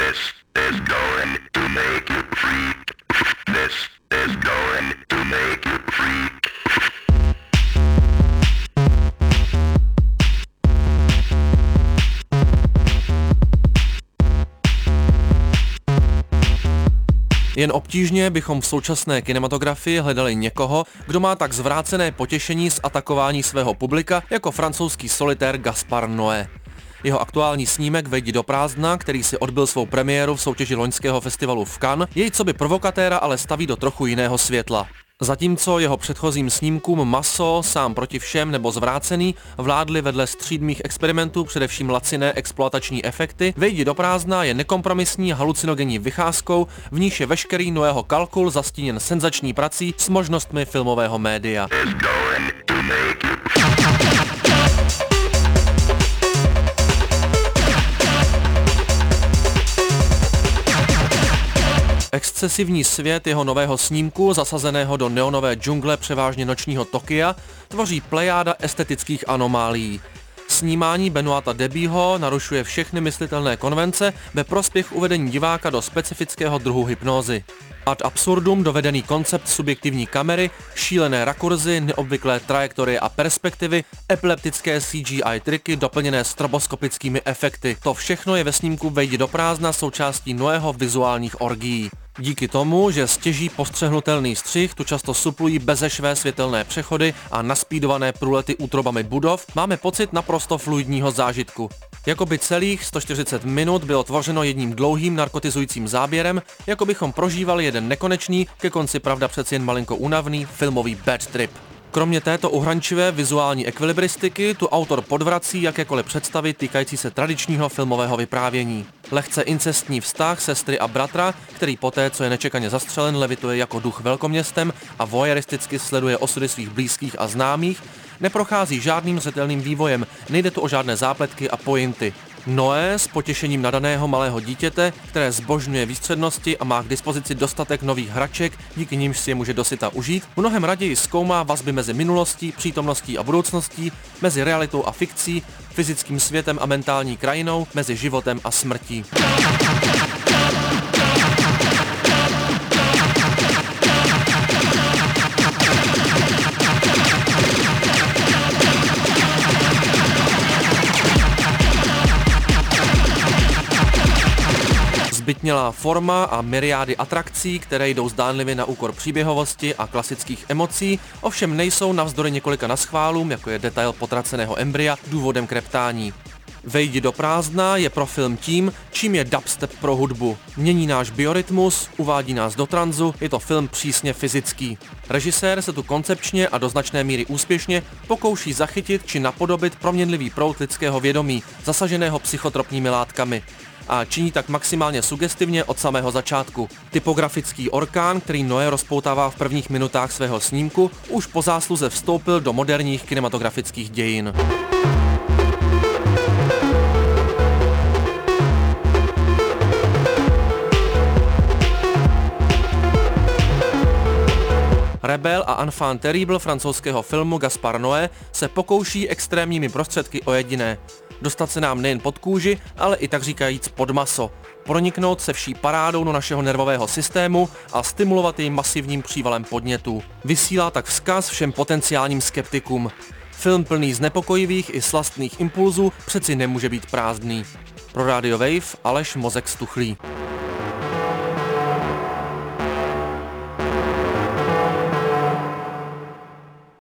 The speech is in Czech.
This is going to make you freak. This is going to make you freak. Jen obtížně bychom v současné kinematografii hledali někoho, kdo má tak zvrácené potěšení z atakování svého publika jako francouzský solitér Gaspard Noé. Jeho aktuální snímek Vejdi do prázdna, který si odbyl svou premiéru v soutěži loňského festivalu v Cannes, jej coby provokatéra ale staví do trochu jiného světla. Zatímco jeho předchozím snímkům Maso, Sám proti všem nebo Zvrácený vládly vedle střídmých experimentů především laciné exploatační efekty, Vejdi do prázdna je nekompromisní halucinogenní vycházkou, v níž je veškerý Noého kalkul zastíněn senzační prací s možnostmi filmového média. Excesivní svět jeho nového snímku, zasazeného do neonové džungle převážně nočního Tokia, tvoří plejáda estetických anomálií. Snímání Benoita Debieho narušuje všechny myslitelné konvence ve prospěch uvedení diváka do specifického druhu hypnózy. Ad absurdum dovedený koncept subjektivní kamery, šílené rakurzy, neobvyklé trajektorie a perspektivy, epileptické CGI triky doplněné stroboskopickými efekty. To všechno je ve snímku Vejdi do prázdna součástí Noého vizuálních orgií. Díky tomu, že stěží postřehnutelný střih tu často suplují bezešvé světelné přechody a naspídované průlety útrobami budov, máme pocit naprosto fluidního zážitku. Jakoby celých 140 minut bylo tvořeno jedním dlouhým narkotizujícím záběrem, jako bychom prožívali jeden nekonečný, ke konci pravda přeci jen malinko únavný, filmový bad trip. Kromě této uhrančivé vizuální ekvilibristiky tu autor podvrací jakékoliv představy týkající se tradičního filmového vyprávění. Lehce incestní vztah sestry a bratra, který poté, co je nečekaně zastřelen, levituje jako duch velkoměstem a voyeuristicky sleduje osudy svých blízkých a známých, neprochází žádným zřetelným vývojem, nejde tu o žádné zápletky a pointy. Noé s potěšením nadaného malého dítěte, které zbožňuje výstřednosti a má k dispozici dostatek nových hraček, díky nimž si je může dosyta užít, mnohem raději zkoumá vazby mezi minulostí, přítomností a budoucností, mezi realitou a fikcí, fyzickým světem a mentální krajinou, mezi životem a smrtí. Zbytnělá forma a myriády atrakcí, které jdou zdánlivě na úkor příběhovosti a klasických emocí, ovšem nejsou navzdory několika naschválům, jako je detail potraceného embrya, důvodem k reptání. Vejdi do prázdna je pro film tím, čím je dubstep pro hudbu. Mění náš biorytmus, uvádí nás do tranzu, je to film přísně fyzický. Režisér se tu koncepčně a do značné míry úspěšně pokouší zachytit či napodobit proměnlivý proud lidského vědomí, zasaženého psychotropními látkami. A činí tak maximálně sugestivně od samého začátku. Typografický orkán, který Noé rozpoutává v prvních minutách svého snímku, už po zásluze vstoupil do moderních kinematografických dějin. Rebel a Enfant terrible francouzského filmu Gaspard Noé se pokouší extrémními prostředky o jediné. Dostat se nám nejen pod kůži, ale i tak říkajíc pod maso. Proniknout se vší parádou do našeho nervového systému a stimulovat jej masivním přívalem podnětů. Vysílá tak vzkaz všem potenciálním skeptikům. Film plný znepokojivých i slastných impulzů přeci nemůže být prázdný. Pro Radio Wave Aleš Mozek Stuchlý.